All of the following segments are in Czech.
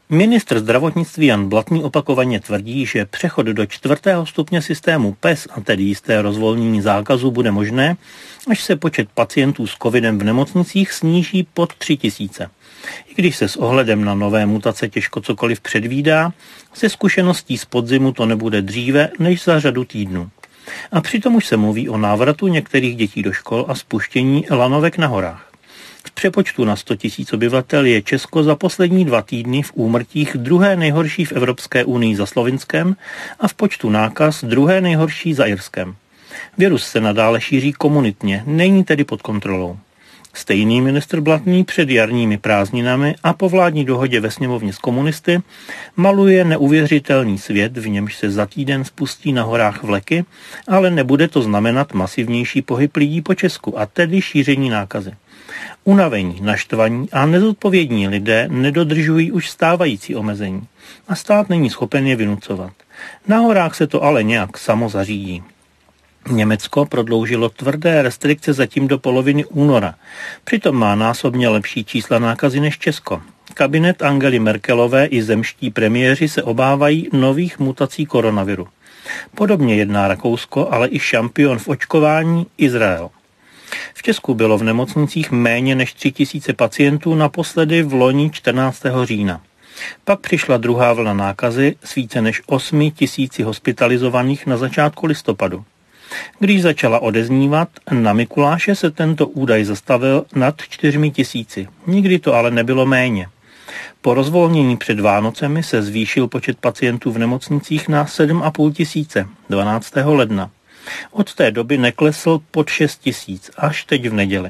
Ministr zdravotnictví Jan Blatný opakovaně tvrdí, že přechod do 4. stupně systému PES, a tedy jisté rozvolnění zákazu, bude možné, až se počet pacientů s covidem v nemocnicích sníží pod 3000. I když se s ohledem na nové mutace těžko cokoliv předvídá, ze zkušeností z podzimu to nebude dříve než za řadu týdnů. A přitom už se mluví o návratu některých dětí do škol a spuštění lanovek na horách. V přepočtu na 100 000 obyvatel je Česko za poslední 2 týdny v úmrtích druhé nejhorší v Evropské unii za Slovinskem a v počtu nákaz druhé nejhorší za Irskem. Virus se nadále šíří komunitně, není tedy pod kontrolou. Stejný ministr Blatný před jarními prázdninami a po vládní dohodě ve sněmovně s komunisty maluje neuvěřitelný svět, v němž se za týden spustí na horách vleky, ale nebude to znamenat masivnější pohyb lidí po Česku a tedy šíření nákazy. Unavení, naštvaní a nezodpovědní lidé nedodržují už stávající omezení a stát není schopen je vynucovat. Na horách se to ale nějak samo zařídí. Německo prodloužilo tvrdé restrikce zatím do poloviny února. Přitom má násobně lepší čísla nákazy než Česko. Kabinet Angely Merkelové i zemští premiéři se obávají nových mutací koronaviru. Podobně jedná Rakousko, ale i šampion v očkování Izrael. V Česku bylo v nemocnicích méně než 3000 pacientů naposledy v loni 14. října. Pak přišla druhá vlna nákazy s více než 8 000 hospitalizovaných na začátku listopadu. Když začala odeznívat, na Mikuláše se tento údaj zastavil nad 4 000. Nikdy to ale nebylo méně. Po rozvolnění před Vánocemi se zvýšil počet pacientů v nemocnicích na 7 500 12. ledna. Od té doby neklesl pod 6 000 až teď v neděli.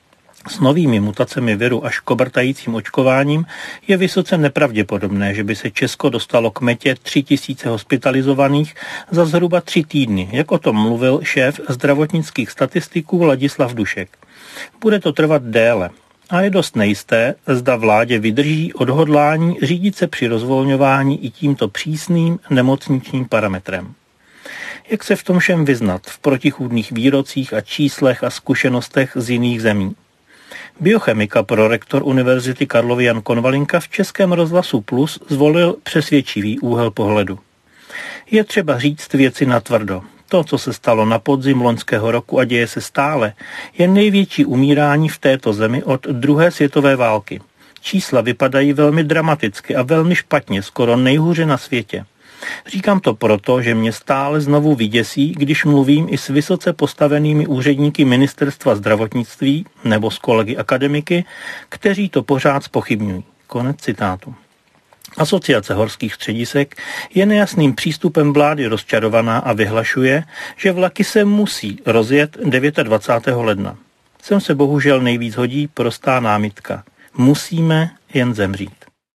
S novými mutacemi viru a škobrtajícím očkováním je vysoce nepravděpodobné, že by se Česko dostalo k metě 3000 hospitalizovaných za zhruba 3 týdny, jak o tom mluvil šéf zdravotnických statistiků Ladislav Dušek. Bude to trvat déle a je dost nejisté, zda vládě vydrží odhodlání řídit se při rozvolňování i tímto přísným nemocničním parametrem. Jak se v tom všem vyznat v protichůdných výrocích a číslech a zkušenostech z jiných zemí? Biochemika prorektor Univerzity Karlovy Jan Konvalinka v Českém rozhlasu Plus zvolil přesvědčivý úhel pohledu. Je třeba říct věci natvrdo. To, co se stalo na podzim loňského roku a děje se stále, je největší umírání v této zemi od druhé světové války. Čísla vypadají velmi dramaticky a velmi špatně, skoro nejhůře na světě. Říkám to proto, že mě stále znovu vyděsí, když mluvím i s vysoce postavenými úředníky ministerstva zdravotnictví nebo s kolegy akademiky, kteří to pořád zpochybňují. Konec citátu. Asociace horských středisek je nejasným přístupem vlády rozčarovaná a vyhlašuje, že vlaky se musí rozjet 29. ledna. Sem se bohužel nejvíc hodí prostá námitka. Musíme jen zemřít.